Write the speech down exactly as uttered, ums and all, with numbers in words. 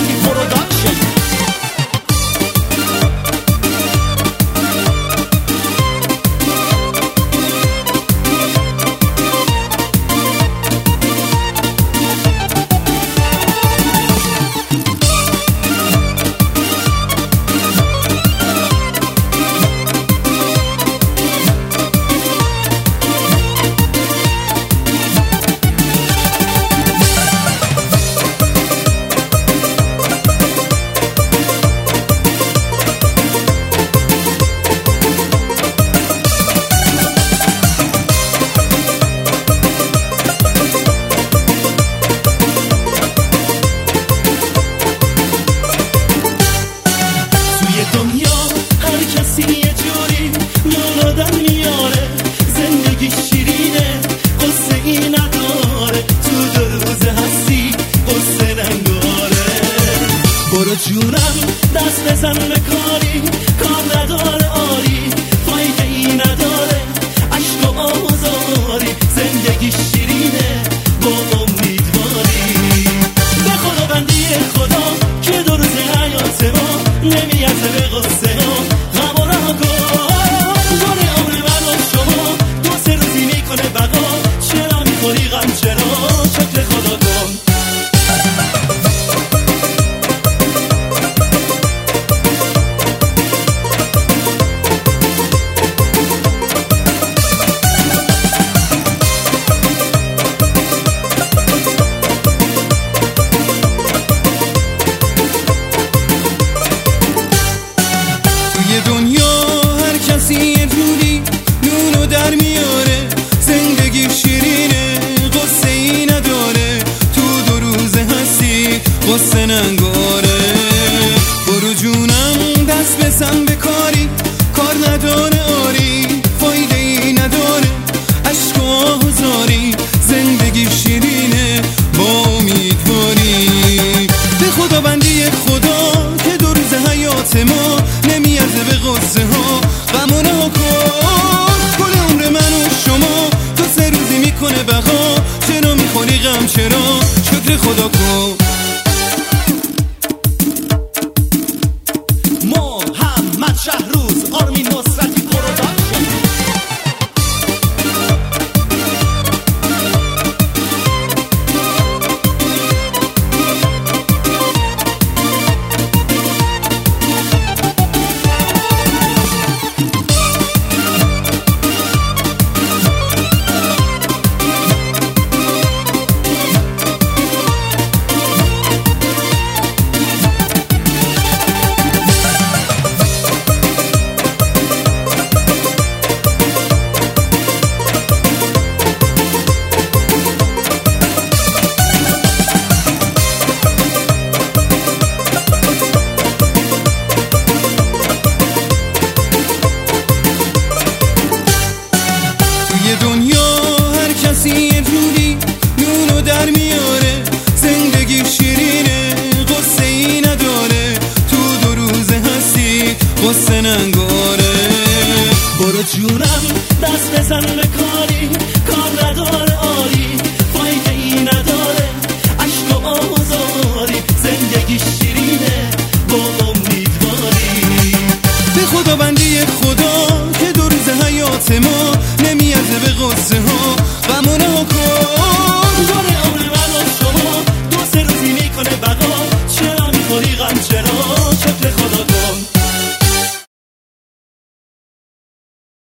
نصرتی پروداکشن. برو جونم دست بزن به کاری، کار نداره آری، فایده ای نداره، عشق و آزاری، زندگی شیرینه با امیدواری. به خدا بندی خدا که دو روز حیات ما نمیارزه به قصه ها، غم و رها کن. گل عمر من و شما دو سه روزی میکنه بقا، چرا میخوری غم، چرا شکر خدا کن. یه جوری نونو در میاره، زندگی شیرینه قصه ای نداره، تو دو روزه هستی قصه ننگاره. برو جونم دست بزن به کاری، کار نداره آری، فایده ای نداره، عشق و آزاری، زندگی شیرینه با امیدواری. به خدا بندی خدا که دو روز حیات ما نمیارزه به قصه ها، غمونه ها کن. گل عمر من و شما تو سه روزی میکنه بقا، چرا میخوری غم، چرا شکر خدا کن. محمد شهروز، آرمین نصرتی پروداکشن. دنیا هر کسی یه جوری نونو در میاره، زندگی شیرینه قصه ای نداره، تو دو روزه هستی قصه ننگاره. برو جونم دست بزن به کاری، کار نداره آری، فایده ای نداره، عشق و آزاری، زندگی شیرینه با امیدواری. به خدا بندی خدا که دو روز حیات ما نمیارزه به قصه ها، غمونه ها کن. گل عمر من و شما دو سه روزی میکنه بقا، چرا میخوری غم، چرا شکر خدا کن.